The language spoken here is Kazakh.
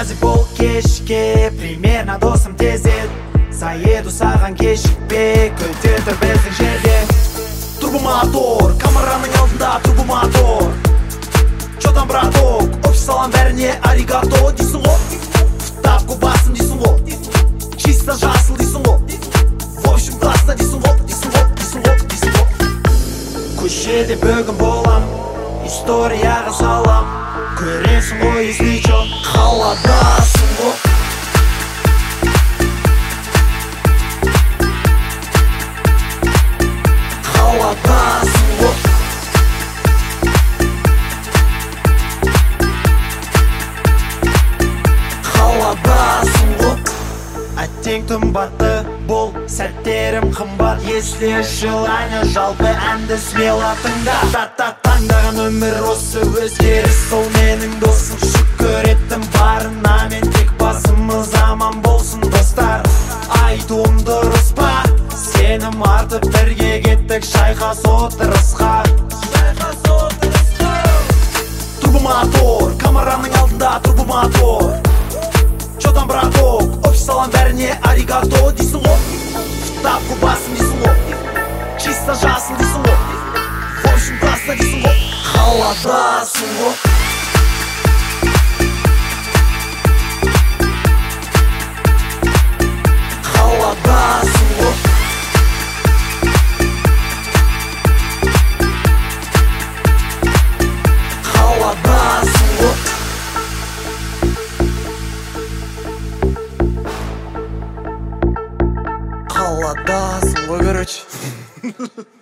разы бол кешке, примерно досым тезет. Заеду саған кешікпе, көтетір біздің жерде. Турбомотор, камераның алдында турбомотор. Чё там, браток, общий салам бәріне аригато дейсің ғой. Тапку басым дейсің ғой, чисто жасыл дейсің ғой. В общем, классно дейсің ғой, дейсің ғой, дейсің ғой, дейсің ғой. Көшеде бүгін болам, историяға салам. Көресің ғой, если чё, қаладасың ғой. Қаладасың ғой. Қаладасың ғой. Әттең қымбатты бол, сәттерім қымбат. Если желание, жалпы әнді смело тыңда. Таңдаған өмір осы өзгеріс, сол менің досым. Шүкір еттім барына, мен тек басымыз аман болсын достар. Айтуым дұрыс па? Сенім артып бірге кеттік шайқас отырысқа. Турбомотор, камераның алдында турбомотор. Чё там, браток, общий салам бәріне аригато дейсің ғой. Тапку басым дейсің ғой, чисто жасыл дейсің ғой. В общем, классно дейсің ғой, қаладасың ғой. Қаладасың ғой. Қаладасың ғой. Қаладасың ғой, короче.